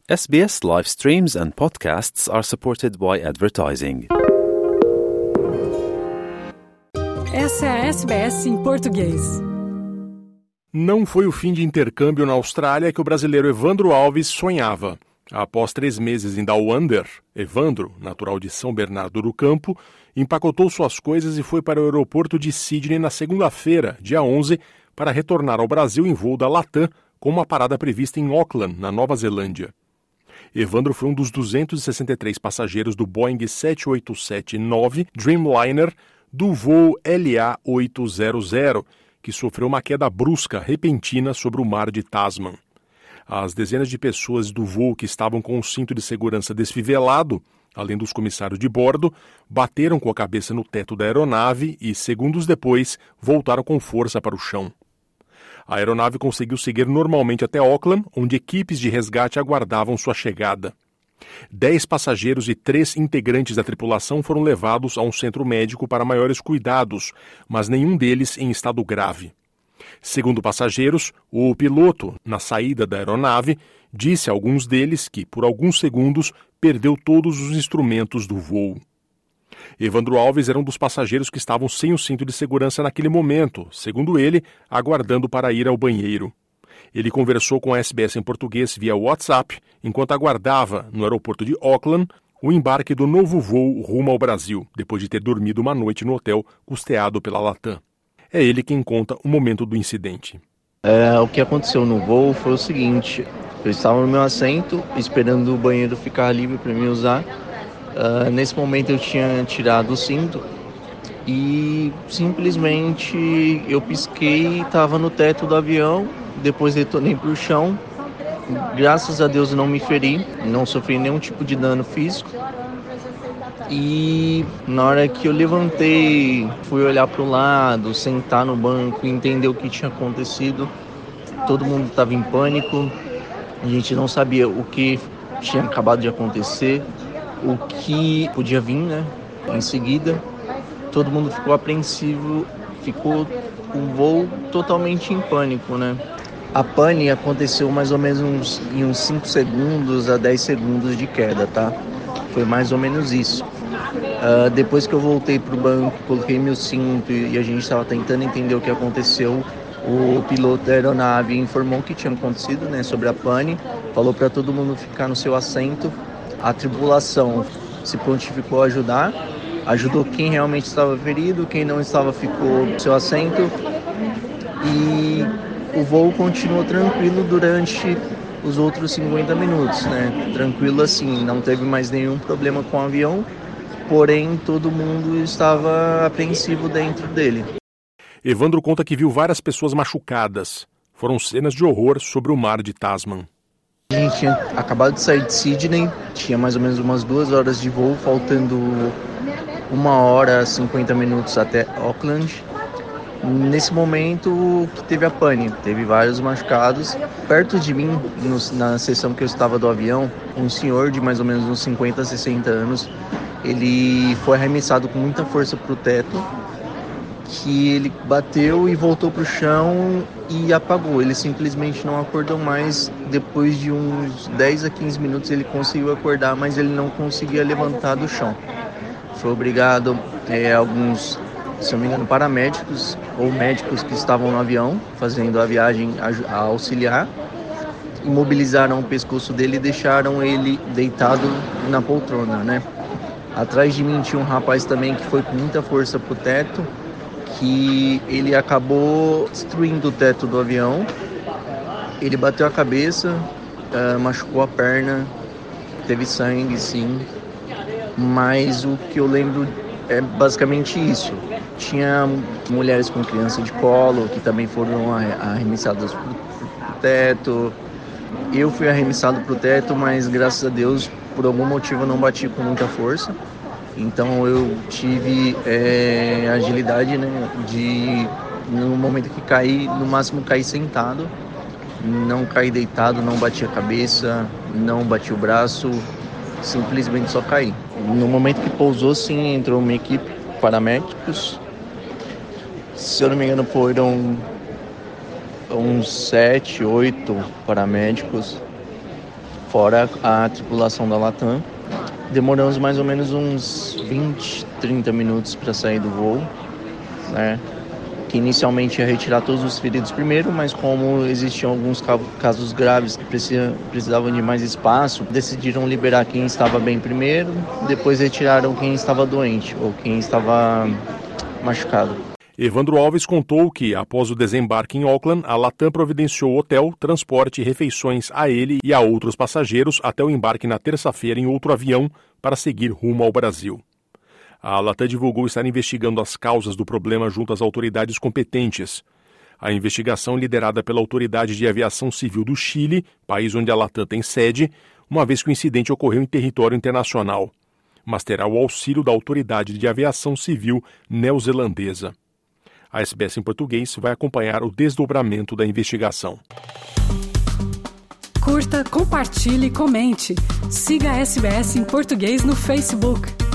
SBS live streams and podcasts are supported by advertising. Essa é a SBS em português. Não foi o fim de intercâmbio na Austrália que o brasileiro Evandro Alves sonhava. Após 3 meses em Down Under, Evandro, natural de São Bernardo do Campo, empacotou suas coisas e foi para o aeroporto de Sydney na segunda-feira, dia 11, para retornar ao Brasil em voo da Latam, com uma parada prevista em Auckland, na Nova Zelândia. Evandro foi um dos 263 passageiros do Boeing 787-9 Dreamliner do voo LA800, que sofreu uma queda brusca, repentina, sobre o mar de Tasman. As dezenas de pessoas do voo que estavam com o cinto de segurança desfivelado, além dos comissários de bordo, bateram com a cabeça no teto da aeronave e, segundos depois, voltaram com força para o chão. A aeronave conseguiu seguir normalmente até Auckland, onde equipes de resgate aguardavam sua chegada. 10 passageiros e 3 integrantes da tripulação foram levados a um centro médico para maiores cuidados, mas nenhum deles em estado grave. Segundo passageiros, o piloto, na saída da aeronave, disse a alguns deles que, por alguns segundos, perdeu todos os instrumentos do voo. Evandro Alves era um dos passageiros que estavam sem o cinto de segurança naquele momento, segundo ele, aguardando para ir ao banheiro. Ele conversou com a SBS em português via WhatsApp, enquanto aguardava, no aeroporto de Auckland, o embarque do novo voo rumo ao Brasil, depois de ter dormido uma noite no hotel custeado pela Latam. É ele quem conta o momento do incidente. O que aconteceu no voo foi o seguinte: eu estava no meu assento, esperando o banheiro ficar livre para mim usar. Nesse momento eu tinha tirado o cinto e simplesmente eu pisquei e estava no teto do avião. Depois retornei para o chão. Graças a Deus não me feri, não sofri nenhum tipo de dano físico. E na hora que eu levantei, fui olhar para o lado, sentar no banco, entender o que tinha acontecido. Todo mundo estava em pânico, a gente não sabia o que tinha acabado de acontecer, o que podia vir, né? Em seguida, todo mundo ficou apreensivo, ficou o voo totalmente em pânico, né? A pane aconteceu mais ou menos em uns 5 segundos a 10 segundos de queda, tá? Foi mais ou menos isso. Depois que eu voltei pro banco, coloquei meu cinto e a gente estava tentando entender o que aconteceu, o piloto da aeronave informou o que tinha acontecido, né, sobre a pane, falou para todo mundo ficar no seu assento. A tripulação se prontificou a ajudar, ajudou quem realmente estava ferido, quem não estava ficou no seu assento e o voo continuou tranquilo durante os outros 50 minutos, né? Tranquilo assim, não teve mais nenhum problema com o avião, porém todo mundo estava apreensivo dentro dele. Evandro conta que viu várias pessoas machucadas. Foram cenas de horror sobre o mar de Tasman. A gente tinha acabado de sair de Sydney, tinha mais ou menos umas 2 horas de voo, faltando 1 hora e 50 minutos até Auckland. Nesse momento que teve a pane, teve vários machucados. Perto de mim, na seção que eu estava do avião, um senhor de mais ou menos uns 50, 60 anos, ele foi arremessado com muita força para o teto, que ele bateu e voltou para o chão e apagou. Ele simplesmente não acordou mais. Depois de uns 10 a 15 minutos ele conseguiu acordar, mas ele não conseguia levantar do chão. Foi obrigado alguns, se não me engano, paramédicos ou médicos que estavam no avião fazendo a viagem a auxiliar, imobilizaram o pescoço dele e deixaram ele deitado na poltrona, né? Atrás de mim tinha um rapaz também que foi com muita força pro teto, que ele acabou destruindo o teto do avião. Ele bateu a cabeça, machucou a perna, teve sangue, sim, mas o que eu lembro é basicamente isso. Tinha mulheres com criança de colo que também foram arremessadas pro teto. Eu fui arremessado pro teto, mas graças a Deus, por algum motivo eu não bati com muita força. Então eu tive agilidade, né, de no momento que caí, no máximo cair sentado, não caí deitado, não bati a cabeça, não bati o braço, simplesmente só caí. No momento que pousou, sim, entrou uma equipe de paramédicos. Se eu não me engano, foram uns 7, 8 paramédicos. fora a tripulação da Latam. Demoramos mais ou menos uns 20, 30 minutos para sair do voo, né? Que inicialmente ia retirar todos os feridos primeiro, mas como existiam alguns casos graves que precisavam de mais espaço, decidiram liberar quem estava bem primeiro, depois retiraram quem estava doente ou quem estava machucado. Evandro Alves contou que, após o desembarque em Auckland, a Latam providenciou hotel, transporte e refeições a ele e a outros passageiros até o embarque na terça-feira em outro avião para seguir rumo ao Brasil. A Latam divulgou estar investigando as causas do problema junto às autoridades competentes. A investigação, liderada pela Autoridade de Aviação Civil do Chile, país onde a Latam tem sede, uma vez que o incidente ocorreu em território internacional, mas terá o auxílio da Autoridade de Aviação Civil neozelandesa. A SBS em português vai acompanhar o desdobramento da investigação. Curta, compartilhe e comente. Siga a SBS em português no Facebook.